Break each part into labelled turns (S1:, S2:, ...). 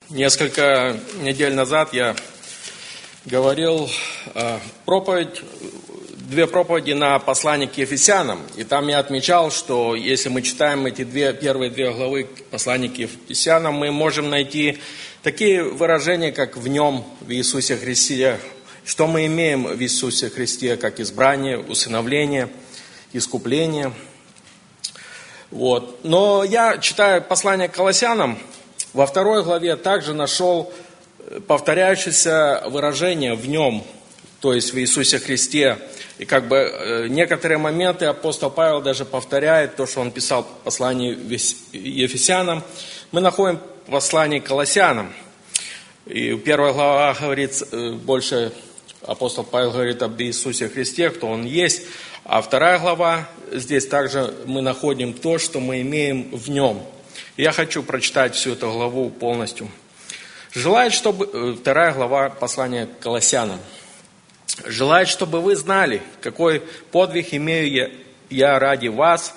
S1: Несколько недель назад я говорил две проповеди на послание к Ефесянам. И там я отмечал, что если мы читаем эти первые две главы послания к Ефесянам, мы можем найти такие выражения, как «в нем, в Иисусе Христе». Что мы имеем в Иисусе Христе, как избрание, усыновление, искупление. Но я, читая послание к Колоссянам, во 2 главе также нашел повторяющееся выражение «в нем», то есть в Иисусе Христе. И некоторые моменты апостол Павел даже повторяет то, что он писал в послании Ефесянам. Мы находим в послании к Колоссянам. И 1 глава говорит больше, апостол Павел говорит об Иисусе Христе, кто Он есть. А 2 глава, здесь также мы находим то, что мы имеем в Нем. Я хочу прочитать всю эту главу полностью. Желает, чтобы... 2 глава послания к Колоссянам. «Желает, чтобы вы знали, какой подвиг имею я ради вас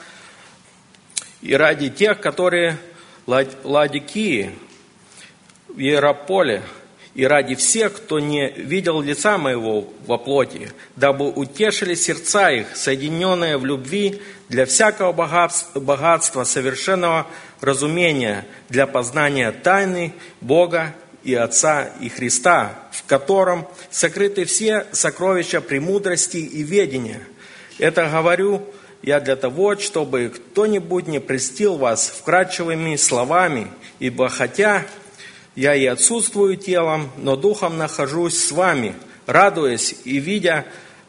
S1: и ради тех, которые в Ладикии, в Иераполе, и ради всех, кто не видел лица моего во плоти, дабы утешили сердца их, соединенные в любви, для всякого богатства, совершенного разумения, для познания тайны Бога и Отца и Христа, в котором сокрыты все сокровища премудрости и ведения. Это говорю я для того, чтобы кто-нибудь не прельстил вас вкрадчивыми словами, ибо хотя я и отсутствую телом, но духом нахожусь с вами, радуясь и видя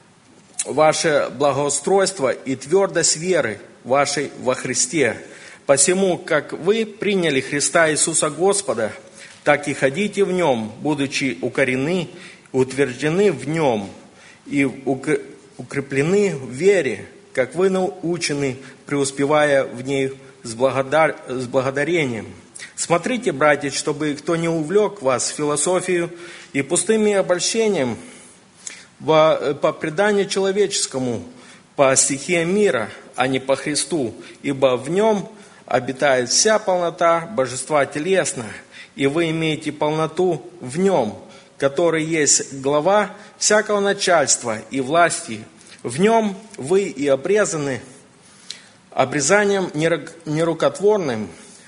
S1: ваше благоустройство и твердость веры вашей во Христе. Посему, как вы приняли Христа Иисуса Господа, так и ходите в Нем, будучи укорены, утверждены в Нем и укреплены в вере, как вы научены, преуспевая в ней с благодарением. Смотрите, братья, чтобы кто не увлек вас в философию и пустыми обольщением по преданию человеческому, по стихиям мира, а не по Христу, ибо в Нем обитает вся полнота божества телесна, и вы имеете полноту в Нем, который есть глава всякого начальства и власти. В Нем вы и обрезаны обрезанием нерукотворным,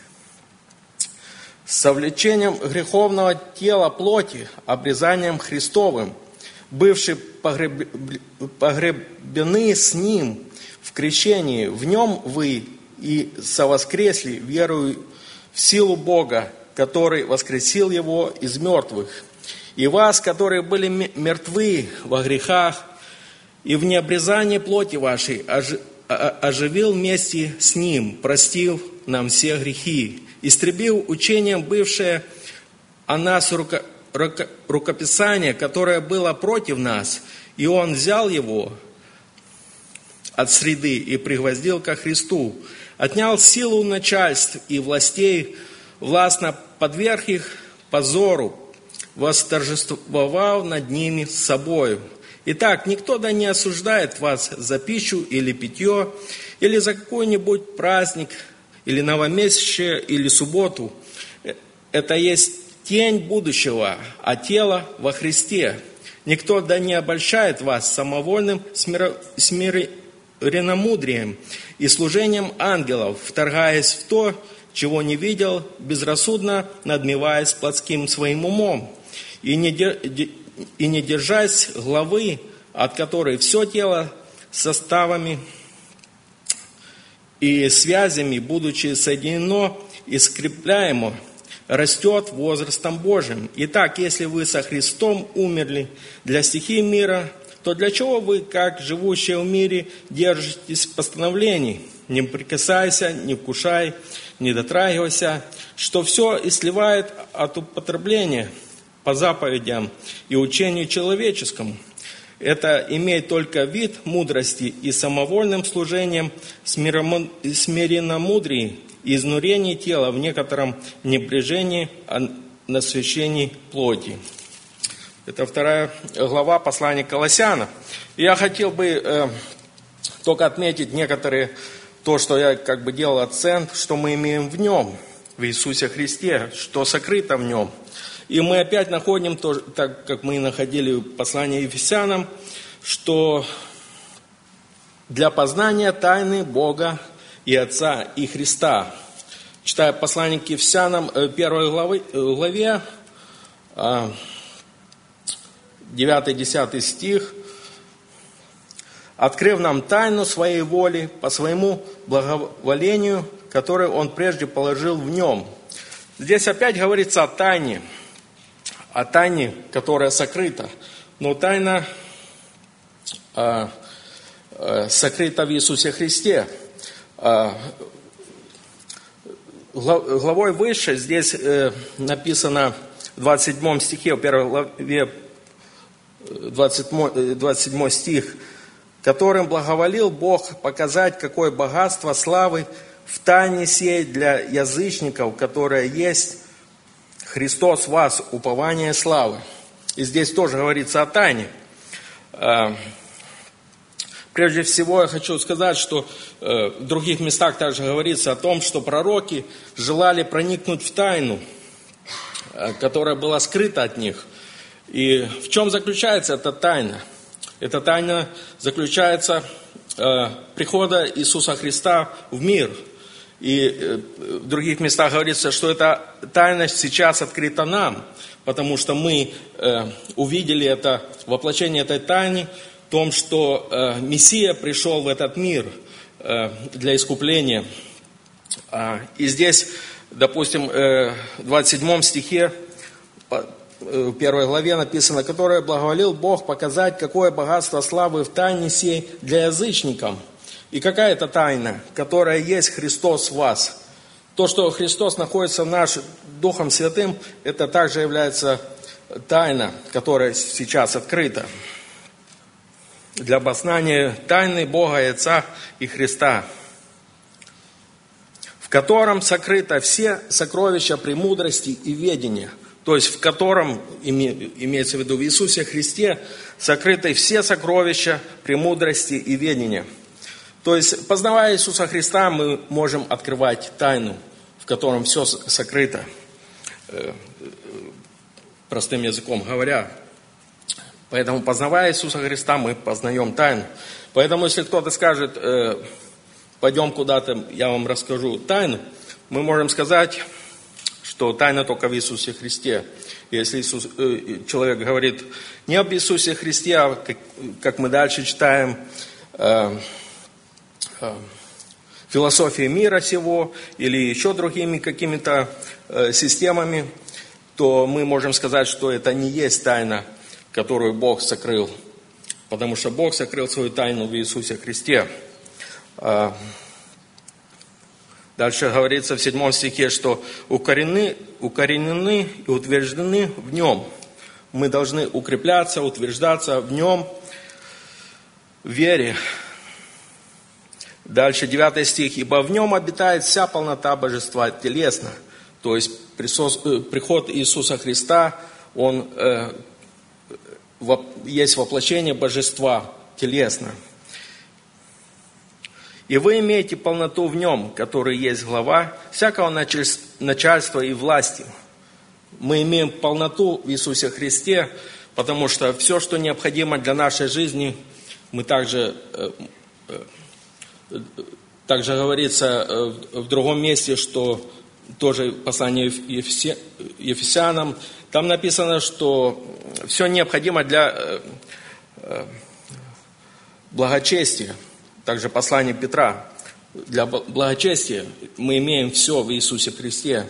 S1: совлечением греховного тела плоти, обрезанием Христовым, бывшие погребены с Ним в крещении. В Нем вы и совоскресли, веруя в силу Бога, который воскресил Его из мертвых. И вас, которые были мертвы во грехах и в необрезании плоти вашей, оживил вместе с Ним, простив нам все грехи, истребил учением бывшее о нас рукописание, которое было против нас, и Он взял его от среды и пригвоздил ко Христу, отнял силу начальств и властей, властно подверг их позору, восторжествовав над ними с собою. Итак, никто да не осуждает вас за пищу или питье, или за какой-нибудь праздник, или новомесячие, или субботу. Это есть тень будущего, а тело во Христе. Никто да не обольщает вас самовольным смиренномудрием и служением ангелов, вторгаясь в то, чего не видел, безрассудно надмеваясь плотским своим умом, и не держась главы, от которой все тело составами и связями, будучи соединено и скрепляемо, растет возрастом Божьим. Итак, если вы со Христом умерли для стихий мира, то для чего вы, как живущие в мире, держитесь постановлений? Не прикасайся, не вкушай, не дотрагивайся, что все истлевает от употребления по заповедям и учению человеческому. Это имеет только вид мудрости и самовольным служением смиренномудрии и изнурении тела в некотором небрежении о насыщении плоти. Это 2 глава послания к Колоссянам. Я хотел бы только отметить некоторые, то, что я делал акцент, что мы имеем в Нем. в Иисусе Христе, что сокрыто в нем. И мы опять находим, так как мы находили в послании Ефесянам, что для познания тайны Бога и Отца и Христа. Читая послание к Ефесянам, 1 главе, 9-10 стих. «Открыв нам тайну своей воли по своему благоволению, которое Он прежде положил в Нем». Здесь опять говорится о тайне, которая сокрыта. Но тайна сокрыта в Иисусе Христе. Главой выше здесь написано в 27 стихе, в 1 главе 27 стих, «Которым благоволил Бог показать, какое богатство славы в тайне сей для язычников, которое есть Христос в вас, упование славы». И здесь тоже говорится о тайне. Прежде всего, я хочу сказать, что в других местах также говорится о том, что пророки желали проникнуть в тайну, которая была скрыта от них. И в чем заключается эта тайна? Эта тайна заключается в прихода Иисуса Христа в мир. И в других местах говорится, что эта тайна сейчас открыта нам, потому что мы увидели это воплощение этой тайны в том, что Мессия пришел в этот мир для искупления. И здесь, допустим, в 27 стихе, в 1 главе написано, «Которое благоволил Бог показать, какое богатство славы в тайне сей для язычников». И какая это тайна, которая есть Христос в вас? То, что Христос находится в нас Духом Святым, это также является тайна, которая сейчас открыта. Для познания тайны Бога и Отца и Христа, в котором сокрыто все сокровища премудрости и ведения. То есть в котором, имеется в виду в Иисусе Христе, сокрыты все сокровища премудрости и ведения. То есть, познавая Иисуса Христа, мы можем открывать тайну, в котором все сокрыто, простым языком говоря. Поэтому, познавая Иисуса Христа, мы познаем тайну. Поэтому, если кто-то скажет, пойдем куда-то, я вам расскажу тайну, мы можем сказать, что тайна только в Иисусе Христе. Если человек говорит не об Иисусе Христе, а как мы дальше читаем, философией мира сего или еще другими какими-то системами, то мы можем сказать, что это не есть тайна, которую Бог сокрыл, потому что Бог сокрыл свою тайну в Иисусе Христе. Дальше говорится в 7 стихе, что укоренены и утверждены в Нем. Мы должны укрепляться, утверждаться в Нем, в вере. Дальше 9 стих. «Ибо в Нем обитает вся полнота божества телесно». То есть приход Иисуса Христа, Он есть воплощение божества телесно. «И вы имеете полноту в Нем, который есть глава всякого начальства и власти». Мы имеем полноту в Иисусе Христе, потому что все, что необходимо для нашей жизни, мы также говорится в другом месте, что тоже послание Ефесянам, там написано, что все необходимо для благочестия. Также послание Петра. Для благочестия мы имеем все в Иисусе Христе.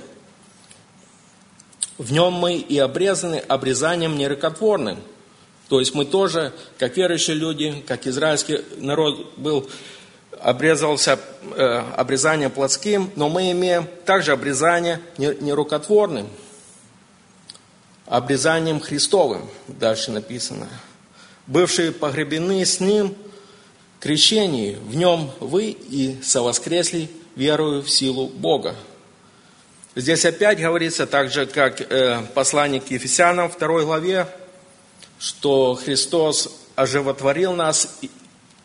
S1: В Нем мы и обрезаны обрезанием нерукотворным. То есть мы тоже, как верующие люди, как израильский народ обрезался обрезанием плотским, но мы имеем также обрезание нерукотворным, обрезанием Христовым, дальше написано. Бывшие погребены с Ним в крещении, в Нем вы и совоскресли, верую в силу Бога. Здесь опять говорится, так же, как послание к Ефесянам, 2 главе, что Христос оживотворил нас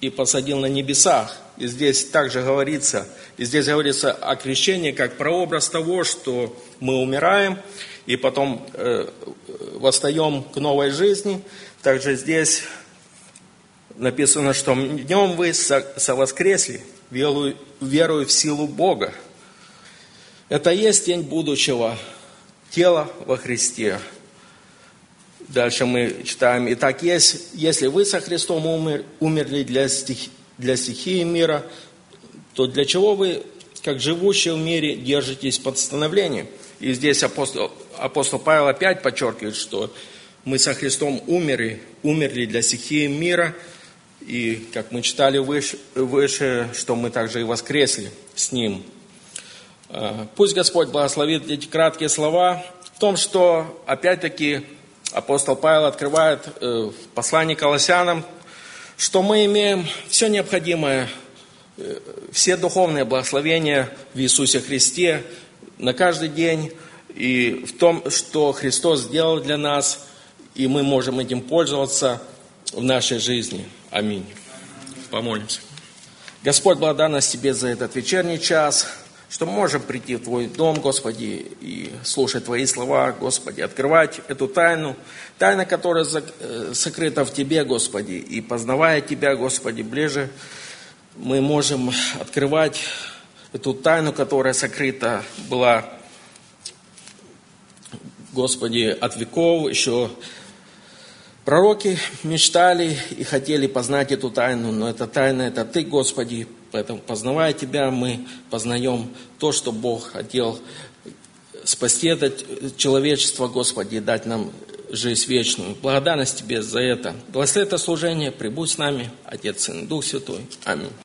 S1: и посадил на небесах. И здесь также говорится, о крещении как прообраз того, что мы умираем и потом восстаем к новой жизни. Также здесь написано, что в нем вы совоскресли, веруя в силу Бога. Это есть день будущего тела во Христе. Дальше мы читаем: «Итак, если вы со Христом умерли для стихии мира, то для чего вы, как живущие в мире, держитесь постановлением?» И здесь апостол Павел опять подчеркивает, что мы со Христом умерли для стихии мира, и, как мы читали выше, что мы также и воскресли с Ним. Пусть Господь благословит эти краткие слова в том, что, опять-таки, апостол Павел открывает в послании к Колоссянам, что мы имеем все необходимое, все духовные благословения в Иисусе Христе на каждый день, и в том, что Христос сделал для нас, и мы можем этим пользоваться в нашей жизни. Аминь. Помолимся. Господь, благодарность Тебе за этот вечерний час, что мы можем прийти в Твой дом, Господи, и слушать Твои слова, Господи, открывать эту тайну, которая сокрыта в Тебе, Господи, и познавая Тебя, Господи, ближе, мы можем открывать эту тайну, которая сокрыта была, Господи, от веков. Еще пророки мечтали и хотели познать эту тайну, но эта тайна – это Ты, Господи. Поэтому, познавая Тебя, мы познаем то, что Бог хотел спасти это человечество, Господи, и дать нам жизнь вечную. Благодарность Тебе за это. Благослови это служение, прибудь с нами, Отец, Сын, Дух Святой. Аминь.